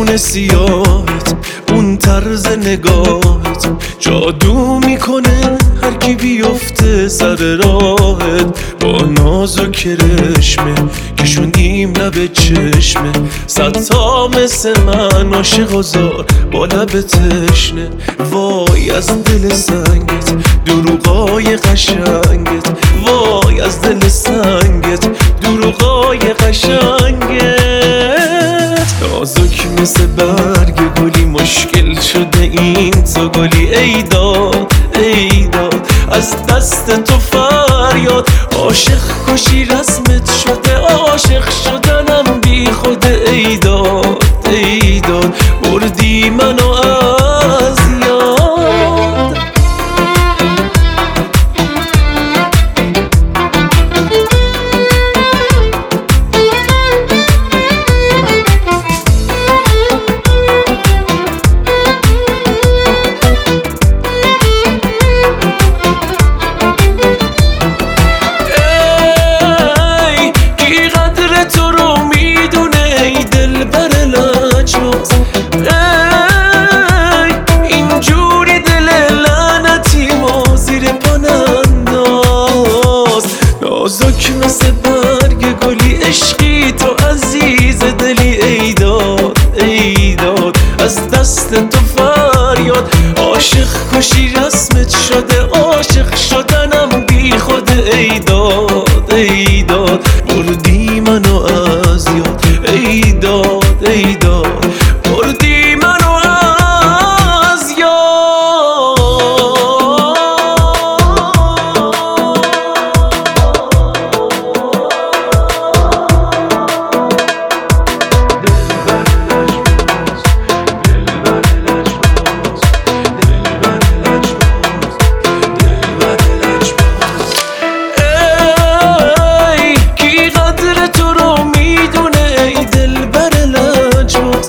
چشمان سیاهت، اون طرز نگاهت جادو میکنه هر کی بیفته سر راهت. با ناز و کرشمه کشونیم لب چشمه، صدتا مثل من عاشق و زار با لب تشنه. وای از دل سنگت، دروغای قشنگت، وای از دل سنگت، دروغای قشنگت. نازک مثل برگ گلی مشکل شده این تو گلی. ای داد ای داد از دست تو فریاد، عاشق کشی رسمت شده، عاشق شدنم بی خوده. ای داد ای داد بردی منو از یاد. اینجوری دل لعنتی ما زیر پا ننداز. نازک مثل برگ گلی عشقی تو عزیز دلی. ای داد ای داد از دست تو فریاد، عاشق کشی رسمت شده، عاشق شدنم بی خوده. ای داد ای داد بردی منو از یاد. ای داد ای داد بردی منو از یاد. ای کی قدر تو رو میدونه ای دلبر لجباز.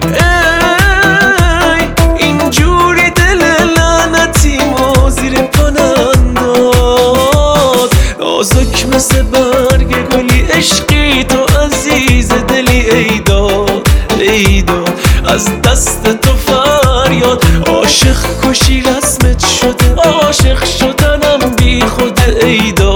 ای اینجوری دل لعنتی ما زیر پا ننداز. نازک مثل برگ گلی عشقی تو عزیز دلی. ای داد ای داد از دست تو فریاد، عاشق کشی رسمت شده، عاشق شدنم بی خوده. ای داد